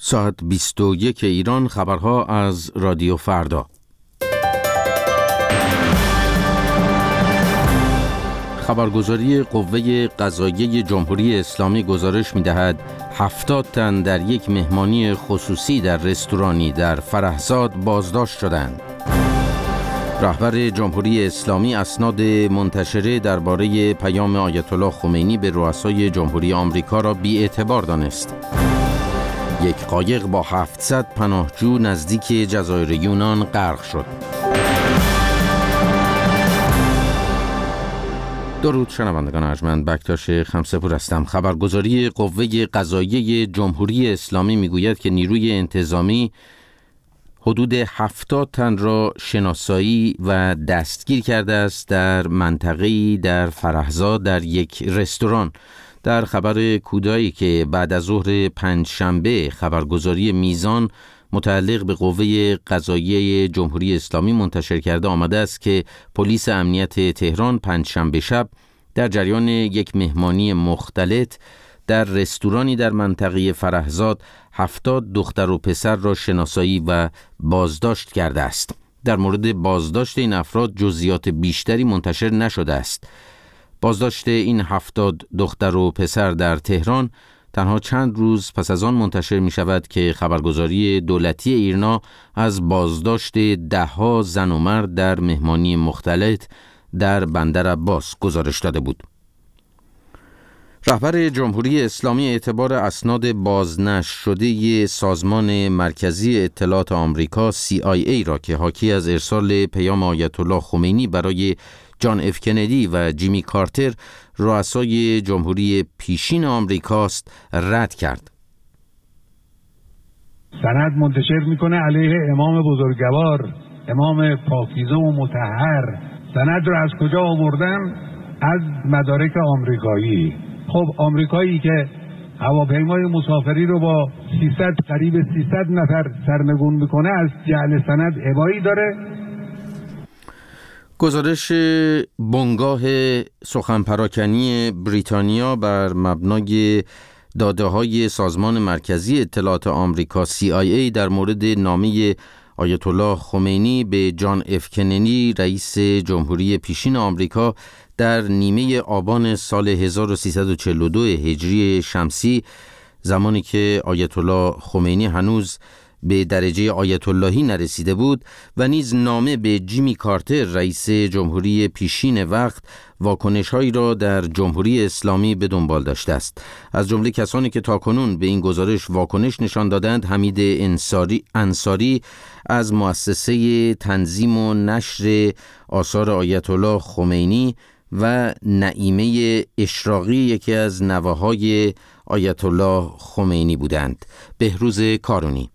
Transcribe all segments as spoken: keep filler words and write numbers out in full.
ساعت بیست و یک ایران. خبرها از رادیو فردا. خبرگزاری قوه قضاییه جمهوری اسلامی گزارش می‌دهد هفتاد تن در یک مهمانی خصوصی در رستورانی در فرهزاد بازداشت شدند. رهبر جمهوری اسلامی اسناد منتشره درباره پیام آیت الله خمینی به رؤسای جمهوری آمریکا را بی‌اعتبار دانست. یک قایق با هفتصد پناهجو نزدیک جزایر یونان غرق شد. درود شنوندگان ارجمند، بکتاش خمسه‌پور هستم. خبرگزاری قوه قضاییه جمهوری اسلامی میگوید که نیروی انتظامی حدود هفتاد تن را شناسایی و دستگیر کرده است در منطقه‌ای در فرهزاد در یک رستوران. در خبر کوتاهی که بعد از ظهر پنجشنبه خبرگزاری میزان متعلق به قوه قضاییه جمهوری اسلامی منتشر کرده آمده است که پلیس امنیت تهران پنجشنبه شب در جریان یک مهمانی مختلط در رستورانی در منطقه فرهزاد هفتاد دختر و پسر را شناسایی و بازداشت کرده است. در مورد بازداشت این افراد جزئیات بیشتری منتشر نشده است. بازداشت این هفتاد دختر و پسر در تهران تنها چند روز پس از آن منتشر می شود که خبرگزاری دولتی ایرنا از بازداشت ده‌ها زن و مرد در مهمانی مختلط در بندر عباس گزارش داده بود. رهبر جمهوری اسلامی اعتبار اسناد بازنشر شده سازمان مرکزی اطلاعات آمریکا سی آی ای را که حاکی از ارسال پیام آیت الله خمینی برای جان اف کندی و جیمی کارتر رؤسای جمهوری پیشین آمریکاست رد کرد. سند منتشر میکنه علیه امام بزرگوار، امام پاکیزه و مطهر. سند رو از کجا آوردن؟ از مدارک آمریکایی. خب آمریکایی که هواپیمای مسافری رو با سیصد قریب سیصد نفر سرنگون میکنه از جعل سند ابایی داره؟ گزارش بنگاه سخن پراکنی بریتانیا بر مبنای داده‌های سازمان مرکزی اطلاعات آمریکا سی آی ای در مورد نامه آیت الله خمینی به جان اف کندی رئیس جمهوری پیشین آمریکا در نیمه آبان سال هزار و سیصد و چهل و دو هجری شمسی، زمانی که آیت الله خمینی هنوز به درجه آیت اللهی نرسیده بود، و نیز نامه به جیمی کارتر رئیس جمهوری پیشین وقت واکنش‌هایی را در جمهوری اسلامی به دنبال داشته است. از جمله کسانی که تاکنون به این گزارش واکنش نشان دادند حمید انصاری انصاری از مؤسسه تنظیم و نشر آثار آیت الله خمینی و نعیمه اشراقی یکی از نوه‌های آیت الله خمینی بودند. بهروز کارونی: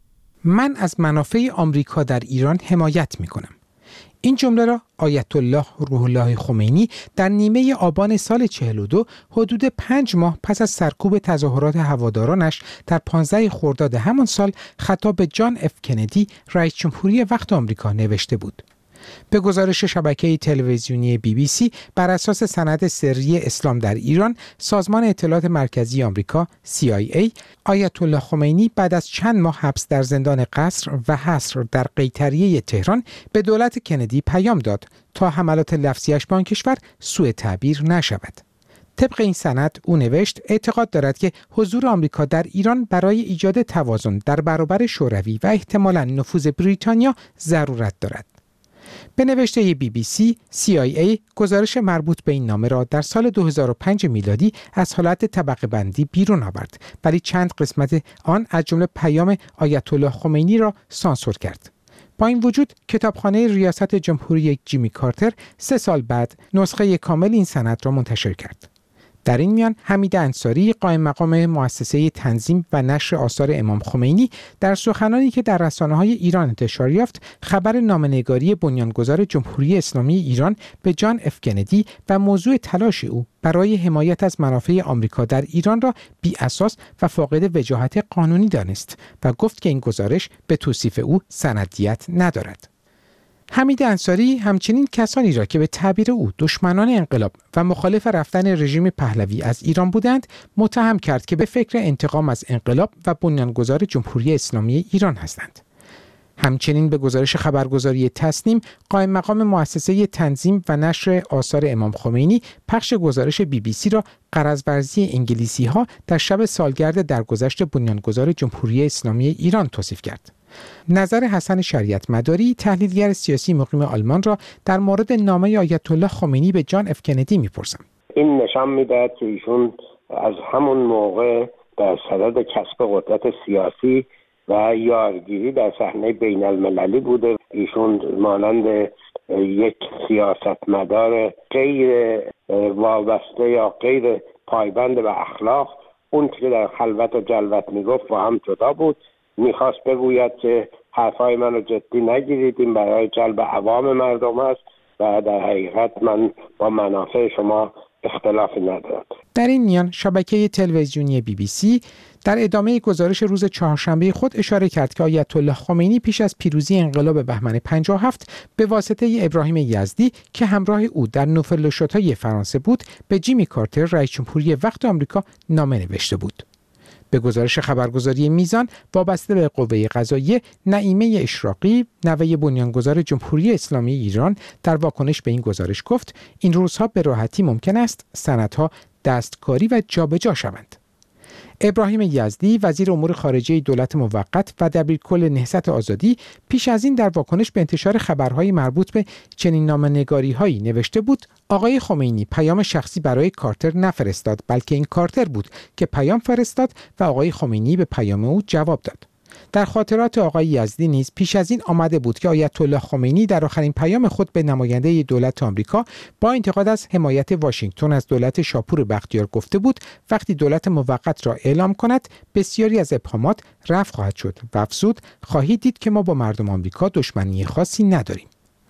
من از منافع آمریکا در ایران حمایت می کنم. این جمله را آیت الله روح الله خمینی در نیمه آبان سال چهل و دو، حدود پنج ماه پس از سرکوب تظاهرات هوادارانش در پانزده خرداد همان سال، خطاب به جان اف کندی رئیس جمهوری وقت آمریکا نوشته بود. به گزارش شبکه تلویزیونی بی بی سی، بر اساس سند سری اسلام در ایران، سازمان اطلاعات مرکزی آمریکا سی آی ای آیت الله خمینی بعد از چند ماه حبس در زندان قصر و حصر در قیطریه تهران به دولت کندی پیام داد تا حملات لفظیش به آن کشور سوء تعبیر نشود. طبق این سند او نوشت اعتقاد دارد که حضور آمریکا در ایران برای ایجاد توازن در برابر شوروی و احتمالاً نفوذ بریتانیا ضرورت دارد. به نوشته بی بی سی، سی آی ای گزارش مربوط به این نامه را در سال دو هزار و پنج میلادی از حالت طبقه بندی بیرون آورد، ولی چند قسمت آن از جمله پیام آیت الله خمینی را سانسور کرد. با این وجود کتابخانه ریاست جمهوری جیمی کارتر سه سال بعد نسخه کامل این سند را منتشر کرد. در این میان حمید انصاری، قائم مقام مؤسسه تنظیم و نشر آثار امام خمینی، در سخنانی که در رسانه‌های ایران انتشار یافت، خبر نامه‌نگاری بنیانگذار جمهوری اسلامی ایران به جان اف کندی و موضوع تلاش او برای حمایت از منافع آمریکا در ایران را بی اساس و فاقد وجاهت قانونی دانست و گفت که این گزارش به توصیف او سندیت ندارد. حمید انصاری همچنین کسانی را که به تعبیر او دشمنان انقلاب و مخالف رفتن رژیم پهلوی از ایران بودند متهم کرد که به فکر انتقام از انقلاب و بنیانگذار جمهوری اسلامی ایران هستند. همچنین به گزارش خبرگزاری تصنیم، قائم مقام مؤسسه تنظیم و نشر آثار امام خمینی پخش گزارش بی بی سی را غرض‌ورزی انگلیسی‌ها در شب سالگرد درگذشت بنیانگذار جمهوری اسلامی ایران توصیف کرد. نظر حسن شریعت مداری، تحلیلگر سیاسی مقیم آلمان را در مورد نامه آیت الله خمینی به جان اف کندی می‌پرسم. این نشان می‌دهد که ایشون از همون موقع در صدد کسب قدرت سیاسی و یارگیری در صحنه بین المللی بوده. ایشون مانند یک سیاستمدار غیر وابسته یا غیر پایبند به اخلاق، اون که در خلوت و جلوت میگفت با هم جدا بود. میخواست بگوید که حرفای منو جدی نگیرید، این برای جلب عوام مردم است و در حقیقت من با منافع شما اختلافی ندارم. در این میان شبکه تلویزیونی بی بی سی در ادامه گزارش روز چهارشنبه خود اشاره کرد که آیت الله خمینی پیش از پیروزی انقلاب بهمن پنجاه و هفت به واسطه ابراهیم یزدی که همراه او در نوفلوشاتای فرانسه بود به جیمی کارتر رئیس جمهوری وقت آمریکا نامه نوشته بود. به گزارش خبرگزاری میزان وابسته به قوه قضاییه، نعیمه اشراقی نوه بنیانگذار جمهوری اسلامی ایران در واکنش به این گزارش گفت این روزها به راحتی ممکن است سندها دستکاری و جابجا شوند. ابراهیم یزدی وزیر امور خارجه دولت موقت و دبیرکل نهضت آزادی پیش از این در واکنش به انتشار خبرهای مربوط به چنین نامه‌نگاری‌هایی نوشته بود آقای خمینی پیام شخصی برای کارتر نفرستاد، بلکه این کارتر بود که پیام فرستاد و آقای خمینی به پیام او جواب داد. در خاطرات آقای یزدی نیز پیش از این آمده بود که آیت الله خمینی در آخرین پیام خود به نماینده دولت آمریکا با انتقاد از حمایت واشنگتن از دولت شاپور بختیار گفته بود وقتی دولت موقت را اعلام کند بسیاری از ابهامات رفع خواهد شد و افزود خواهید دید که ما با مردم آمریکا دشمنی خاصی نداریم.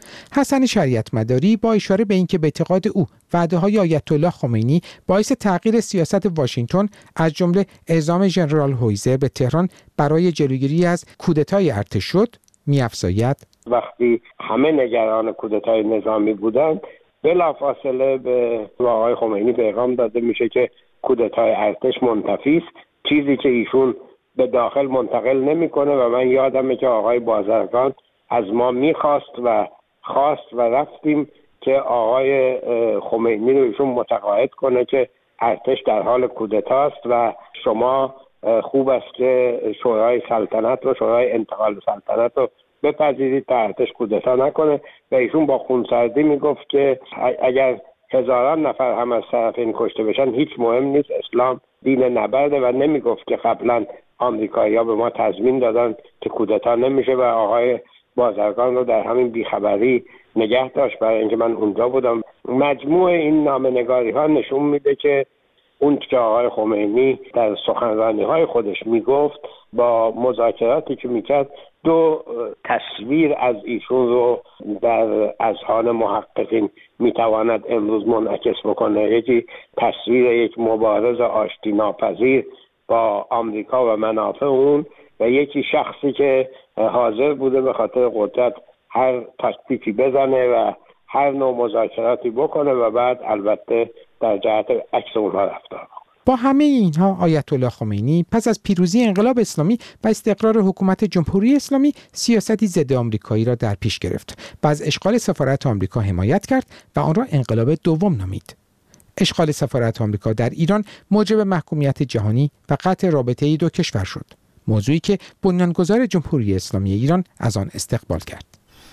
حسن شریعت مداری با اشاره به اینکه به اعتقاد او وعده‌های آیت الله خمینی باعث تغییر سیاست واشنگتن از جمله اعزام ژنرال هویزر به تهران برای جلوگیری از کودتای ارتش شد، می‌افزاید وقتی همه نگران کودتای نظامی بودند بلافاصله به آقای خمینی پیغام داده میشه که کودتای ارتش منتفی است، چیزی که ایشون به داخل منتقل نمیکنه و من یادمه که آقای بازرگان از ما میخواست و خواست و رفتیم که آقای خمینی رو ایشون متقاعد کنه که ارتش در حال کودتاست و شما خوب است که شورای سلطنت رو شورای انتقال سلطنت رو بپذیرید تا ارتش کودتا نکنه و ایشون با خونسردی میگفت که اگر هزاران نفر هم از طرف این کشته بشن هیچ مهم نیست، اسلام دین نبرده و نمیگفت که قبلا آمریکایی‌ها به ما تضمین دادن که کودتا نمیشه و آقای بازرگان رو در همین بیخبری نگه داشت. برای اینکه من اونجا بودم. مجموع این نامه‌نگاری ها نشون میده که اون که آقای خمینی در سخنرانی های خودش میگفت با مذاکراتی که میکرد دو تصویر از ایشون رو در اذهان محققین میتواند امروز منعکس بکنه. یکی تصویر یک مبارز آشتی ناپذیر با آمریکا و منافع اون و یکی شخصی که حاضر بوده به خاطر قدرت هر تاکتیکی بزنه و هر نوع مذاکراتی بکنه و بعد البته در جهت عکس اونها رفتار. با همه اینها آیت الله خمینی پس از پیروزی انقلاب اسلامی و استقرار حکومت جمهوری اسلامی سیاستی ضد آمریکایی را در پیش گرفت و از اشغال سفارت آمریکا حمایت کرد و آن را انقلاب دوم نامید. اشغال سفارت آمریکا در ایران موجب محکومیت جهانی و قطع رابطه دو کشور شد، موضوعی که بنیانگذار جمهوری اسلامی ایران از آن استقبال کرد.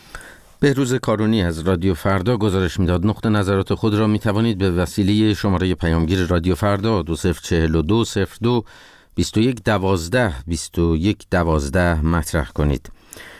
بهروز کارونی از رادیو فردا گزارش میداد. نقطه نظرات خود را می توانید به وسیله شماره پیامگیر رادیو فردا دو صفر چهل و دو صفر دو بیست و یک دوازده بیست و یک دوازده مطرح کنید.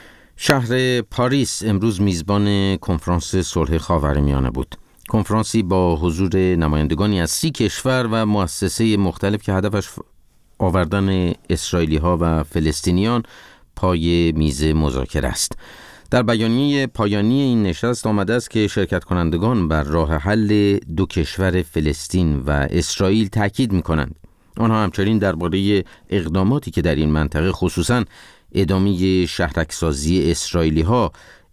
شهر پاریس امروز میزبان کنفرانس صلح خاورمیانه بود. کنفرانسی با حضور نمایندگانی از سی کشور و مؤسسه مختلف که هدفش آوردن اسرائیلی ها و فلسطینیان پای میز مذاکره است. در بیانیه پایانی این نشست آمده است که شرکت کنندگان بر راه حل دو کشور فلسطین و اسرائیل تاکید می‌کنند. آنها همچنین درباره اقداماتی که در این منطقه خصوصاً ادامه شهرک‌سازی اسرائیلی‌ها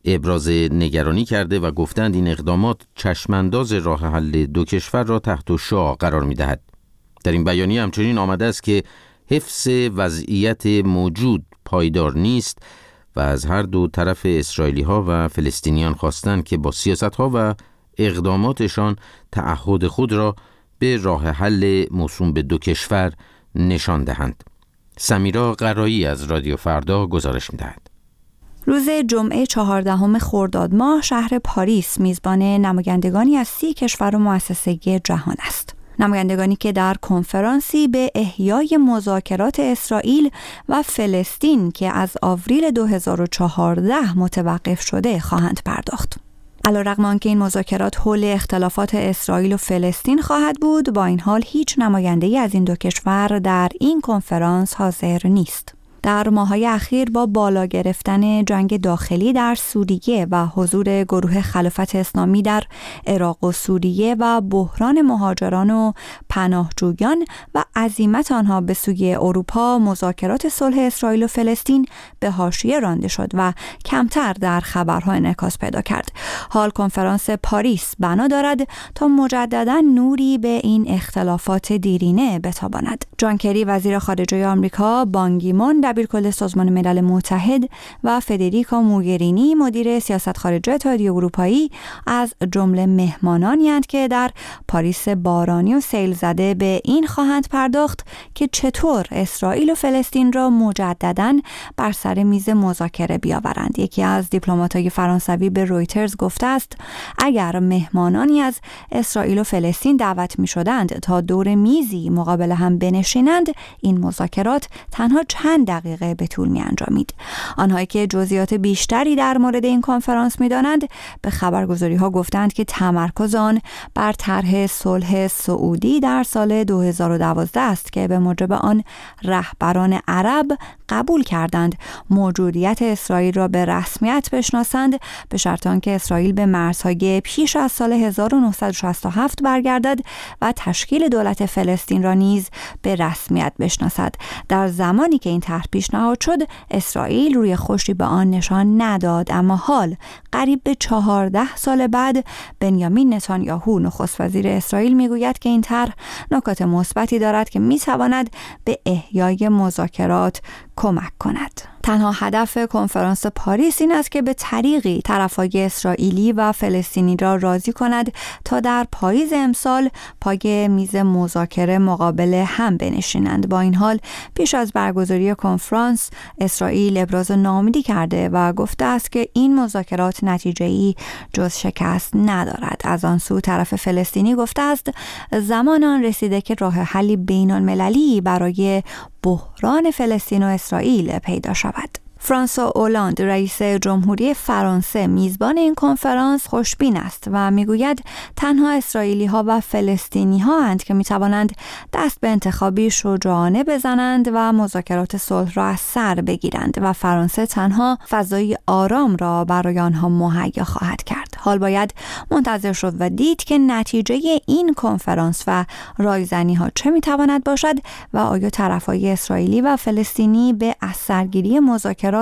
ابراز نگرانی کرده و گفتند این اقدامات چشمانداز راه حل دو کشور را تحت شعاع قرار می‌دهد. در این بیانیه همچنین آمده است که حفظ وضعیت موجود پایدار نیست و از هر دو طرف اسرائیلی‌ها و فلسطینیان خواستند که با سیاست‌ها و اقداماتشان تعهد خود را به راه حل موسوم به دو کشور نشان دهند. سمیرا قرایی از رادیو فردا گزارش می‌دهد. روز جمعه چهاردهم خرداد ماه شهر پاریس میزبان نمایندگانی از سی کشور و مؤسسه جهان است. نمایندگانی که در کنفرانسی به احیای مذاکرات اسرائیل و فلسطین که از آوریل دو هزار و چهارده متوقف شده خواهند پرداخت. علیرغم آنکه این مذاکرات حول اختلافات اسرائیل و فلسطین خواهد بود، با این حال هیچ نماینده‌ای از این دو کشور در این کنفرانس حاضر نیست. در ماه‌های اخیر با بالا گرفتن جنگ داخلی در سوریه و حضور گروه خلافت اسلامی در عراق و سوریه و بحران مهاجران و پناهجویان و عزیمت آنها به سوی اروپا، مذاکرات صلح اسرائیل و فلسطین به حاشیه رانده شد و کمتر در خبرها انعکاس پیدا کرد. حال کنفرانس پاریس بنا دارد تا مجددا نوری به این اختلافات دیرینه بتاباند. جان کری وزیر خارجه آمریکا، بان کی مون دبیرکل سازمان ملل متحد و فدریکا موگرینی مدیر سیاست خارجه اتحادیه اروپایی از جمله مهمانانی اند که در پاریس بارانی و سیل زده به این خواهند پرداخت که چطور اسرائیل و فلسطین را مجدداً بر سر میز مذاکره بیاورند. یکی از دیپلمات‌های فرانسوی به رویترز گفته است اگر مهمانانی از اسرائیل و فلسطین دعوت می‌شدند تا دور میزی مقابل هم بنشینند، این مذاکرات تنها چند دقیقه به طول می انجامید. آنهایی که جزئیات بیشتری در مورد این کنفرانس می دانند به خبرگزاری ها گفتند که تمرکز آن بر طرح صلح سعودی در سال دو هزار و دوازده است که به موجب آن رهبران عرب قبول کردند موجودیت اسرائیل را به رسمیت بشناسند به شرط آنکه اسرائیل به مرزهای پیش از سال هزار و نهصد و شصت و هفت برگردد و تشکیل دولت فلسطین را نیز به رسمیت بشناسد. در زمانی که این طرح پیشنهاد شد، اسرائیل روی خوشی به آن نشان نداد، اما حال قریب به چهارده سال بعد بنیامین نتانیاهو نخست وزیر اسرائیل میگوید که این طرح نکات مثبتی دارد که میتواند به احیای مذاکرات کمک کند. تنها هدف کنفرانس پاریس این است که به طریقی طرفهای اسرائیلی و فلسطینی را راضی کند تا در پاییز امسال پای میز مذاکره مقابل هم بنشینند. با این حال پیش از برگزاری کنفرانس اسرائیل ابراز ناامیدی کرده و گفته است که این مذاکرات نتیجه‌ای جز شکست ندارد. از آن سو طرف فلسطینی گفته است زمان آن رسیده که راه حلی بین‌المللی برای بحران فلسطین و اسرائیل پیدا شود. فرانسوا اولاند رئیس جمهوری فرانسه میزبان این کنفرانس خوشبین است و میگوید تنها اسرائیلی ها و فلسطینی ها اند که میتوانند دست به انتخابی شجاعانه بزنند و مذاکرات صلح را از سر بگیرند و فرانسه تنها فضای آرام را برای آنها مهیا خواهد کرد. حال باید منتظر شد و دید که نتیجه این کنفرانس و رایزنی ها چه میتواند باشد و آیا طرفهای اسرائیلی و فلسطینی به از سرگیری مذاکرات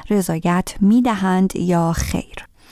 رضایت میدهند یا خیر.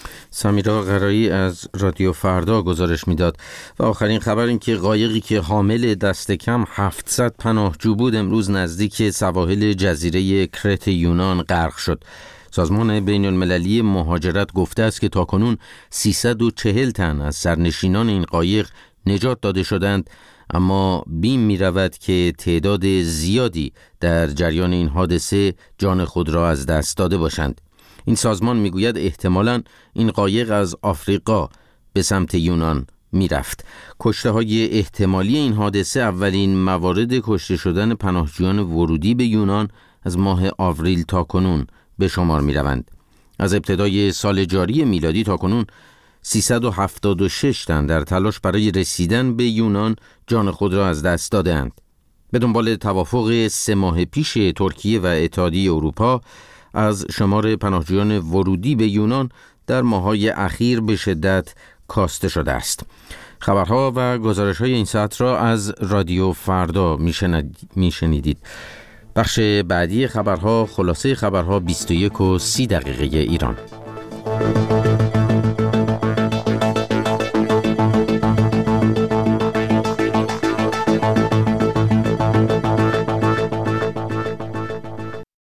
سمیرا قرایی از رادیو فردا گزارش میداد. و آخرین خبر این که قایقی که حامل دست کم هفتصد پناهجو بود امروز نزدیک سواحل جزیره کرت یونان غرق شد. سازمان بین المللی مهاجرت گفته است که تاکنون سیصد و چهل تن از سرنشینان این قایق نجات داده شدند، اما بیم می رود که تعداد زیادی در جریان این حادثه جان خود را از دست داده باشند. این سازمان می گوید احتمالاً این قایق از آفریقا به سمت یونان می رفت. کشته های احتمالی این حادثه اولین موارد کشته شدن پناهجویان ورودی به یونان از ماه آوریل تا کنون به شمار می روند. از ابتدای سال جاری میلادی تا کنون سیصد و هفتاد و شش تن در تلاش برای رسیدن به یونان جان خود را از دست دادند. به دنبال توافق سه ماه پیش ترکیه و اتحادیه اروپا از شمار پناهجویان ورودی به یونان در ماه‌های اخیر به شدت کاسته شده است. خبرها و گزارش‌های این ساعت را از رادیو فردا میشنیدید. بخش بعدی خبرها خلاصه خبرها بیست و یک و سی دقیقه ایران.